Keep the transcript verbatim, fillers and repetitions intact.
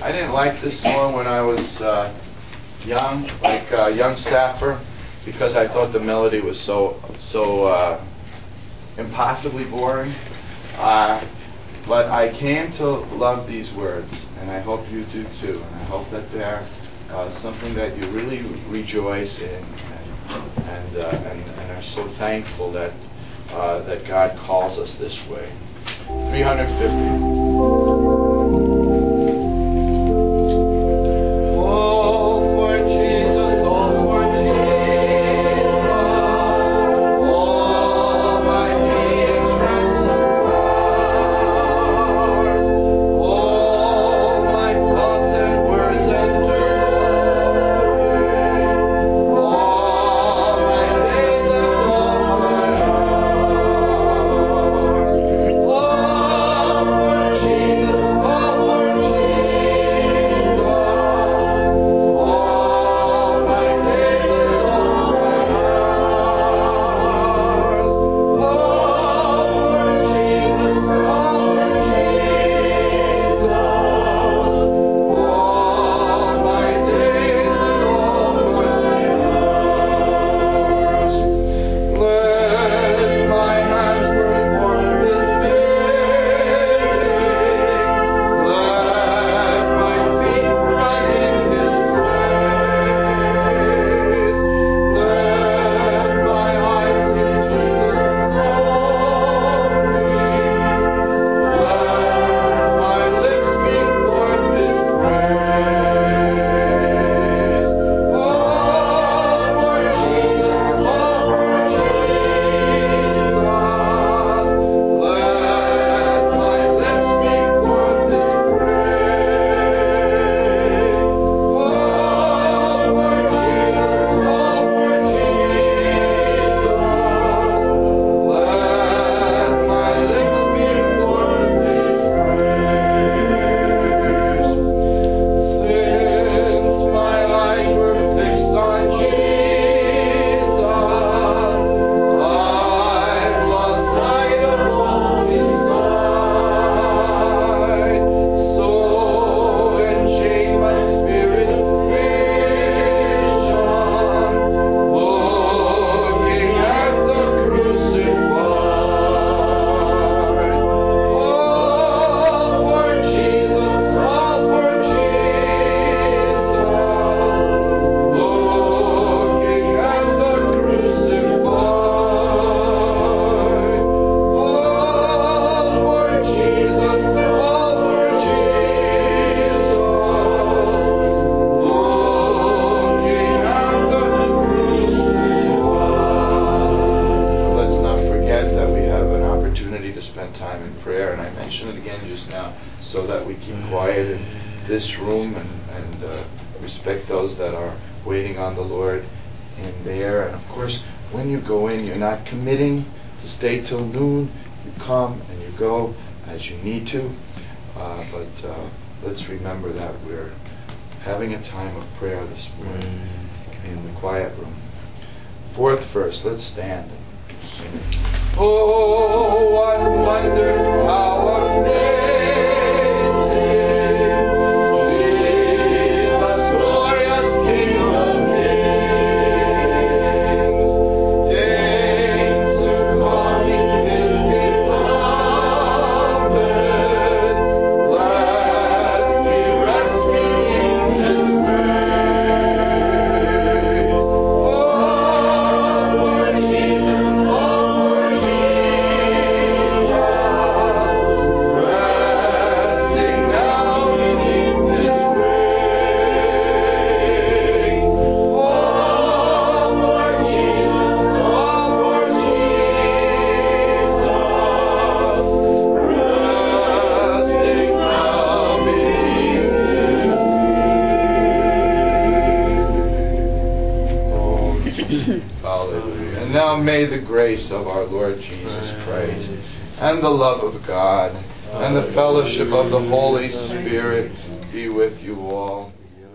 I didn't like this song when I was uh, young, like a young staffer, because I thought the melody was so so uh, impossibly boring. Uh, but I came to love these words, and I hope you do too. And I hope that they're uh, something that you really rejoice in, and and, uh, and, and are so thankful that uh, that God calls us this way. three hundred fifty. So that we keep quiet in this room and, and uh, respect those that are waiting on the Lord in there. And of course, when you go in, you're not committing to stay till noon. You come and you go as you need to. Uh, but uh, let's remember that we're having a time of prayer this morning in the quiet room. Fourth verse, let's stand and sing. Oh, what wonder, how amazing! Hallelujah. And now may the grace of our Lord Jesus Christ and the love of God and the fellowship of the Holy Spirit be with you all.